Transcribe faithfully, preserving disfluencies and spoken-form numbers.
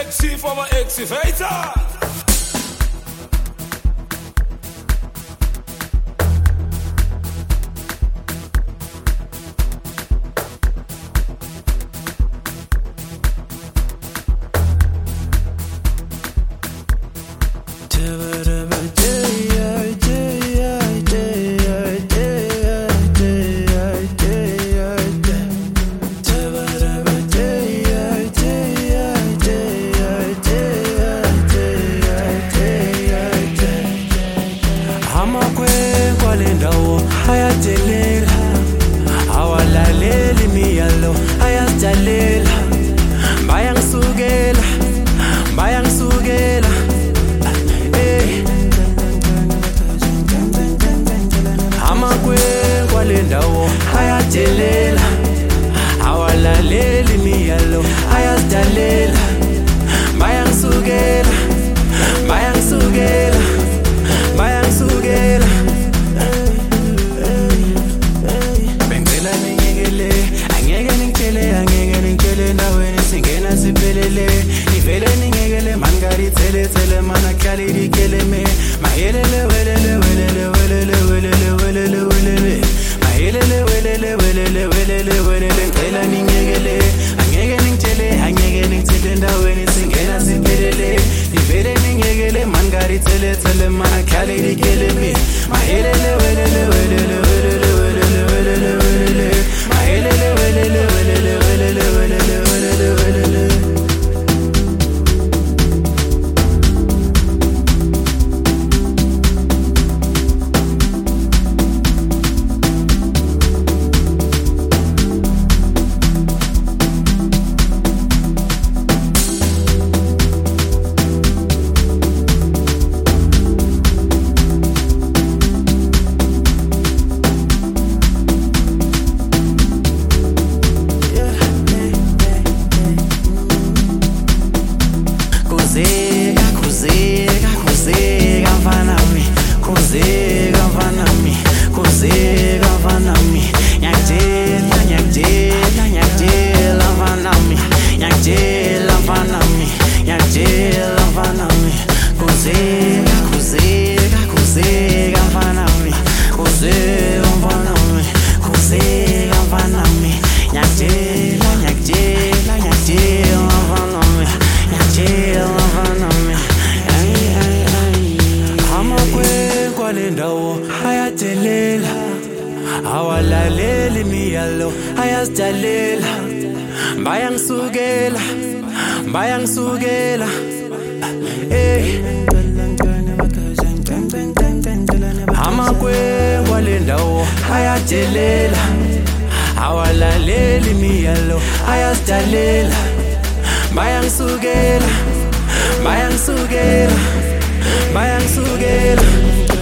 X C for my X-Vator. Ayadelela, awalaleli miyalo, ayadelela, bayangisukela, bayangisukela, eh. Amakwe kwale ndawo, ayadelela, awalaleli miyalo, ayadelela, bayangisukela, bayangisukela, bayangisukela. Nivele ningekele mangari tele tele mana kali dikele me mahelele welele welele welele welele welele welele mahelele welele welele welele welele ngela ningekele angeke ningitshele angeke ngithele ndaweni singena siphelele nivele ningekele mangari tele tele mana kali dikele me mahelele welele welele welele welele welele welele mahelele welele welele welele welele welele welele. Ayadelela, awalaleli miyalo, ayadelela, bayangisukela, bayangisukela, eh. Amakwe kwale ndawo, ayadelela, awalaleli miyalo, ayadelela, bayangisukela, bayangisukela, bayangisukela.